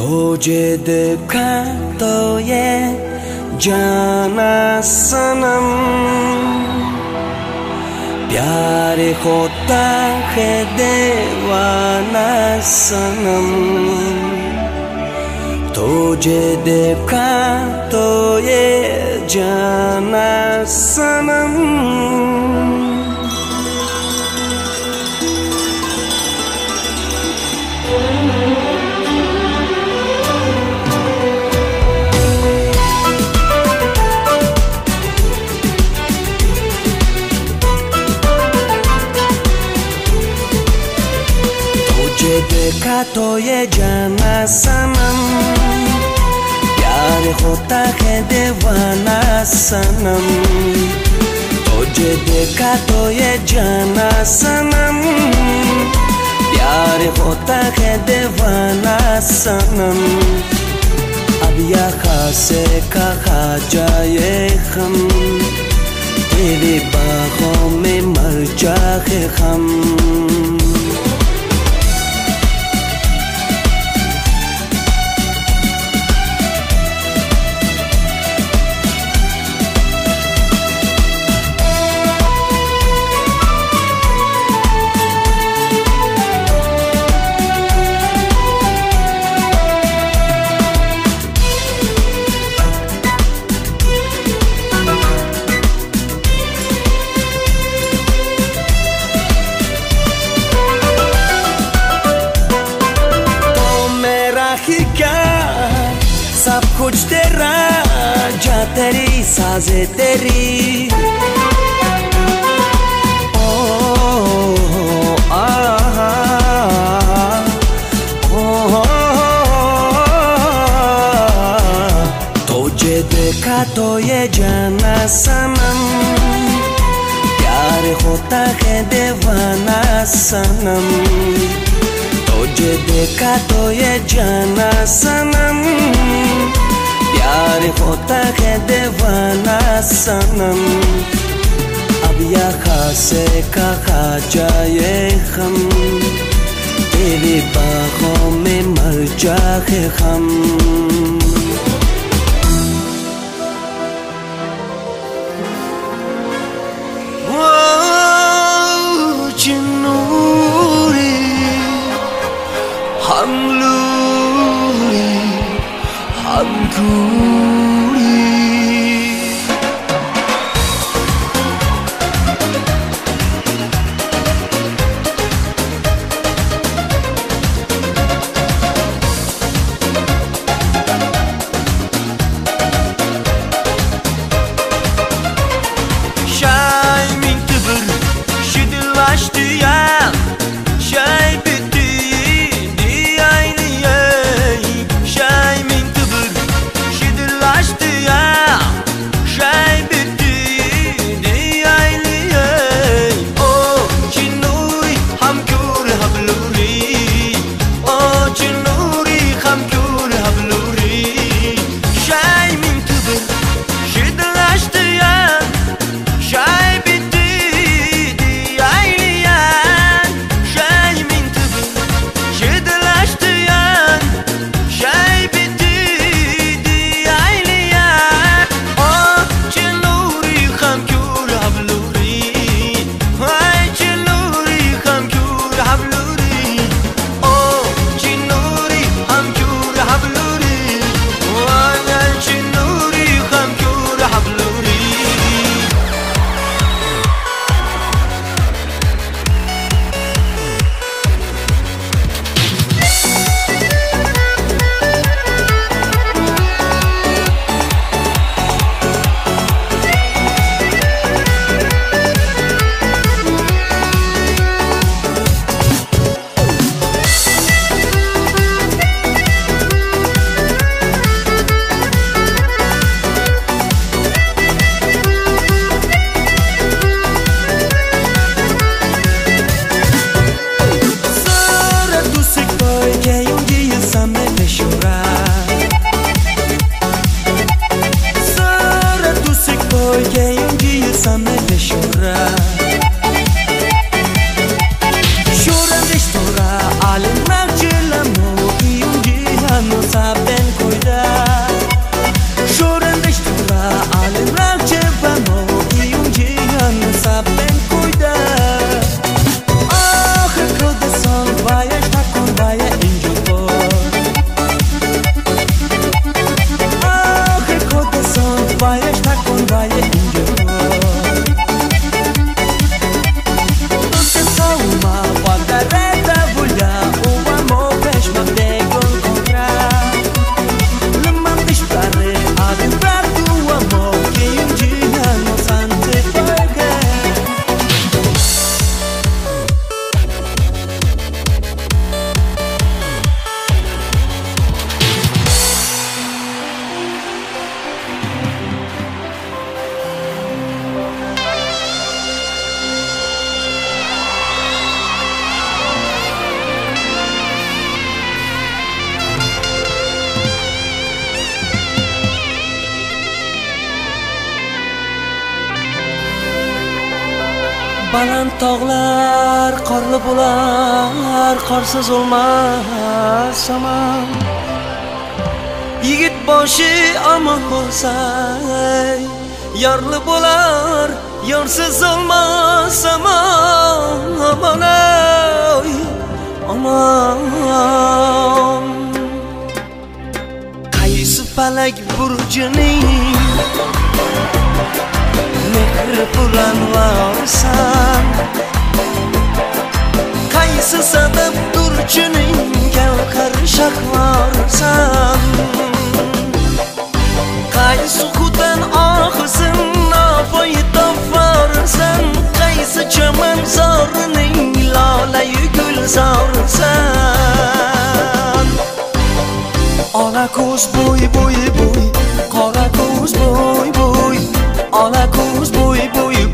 तुझे देखा तो ये जाना सनम, प्यार होता है दीवाना सनम। तुझे देखा तो ये जाना सनम। तुझे देखा तो ये जाना सनम, प्यार होता है दीवाना सनम। तुझे देखा तो ये जाना सनम, प्यार होता है दीवाना सनम। अब यहाँ से कहा जाए हम, तेरी बाहों में मर जाए हम। सब कुछ तेरा, जा तेरी साज़े तेरी। ओ आहा, ओ तुझे देखा तो ये जाना सनम, प्यार होता है दीवाना सनम। तुझे देखा तो ये जाना सनम, प्यार होता है दीवाना सनम। अब यहाँ से कहा जाए हम, तेरी बाहों में मर जाए हम। हम लूरी हम दूरी, baland tog'lar qorli bo'lar, qorsiz olmas zaman. Yigit boshi omon bo'lsa, yorli bo'lar, yorsiz olmas zaman. Aman ey, aman. Qaysi palak burjining mehr bilan varsan, qaysi sabab durchining gavhar shahvarsan, qaysi xudan oxizin navoiy tofarsan, qaysi chaman zorining lolayu gulzorsan. Ola ko'z bo'y bo'y bo'y, qora ko'z bo'y bo'y, ola ko'z bo'y bo'y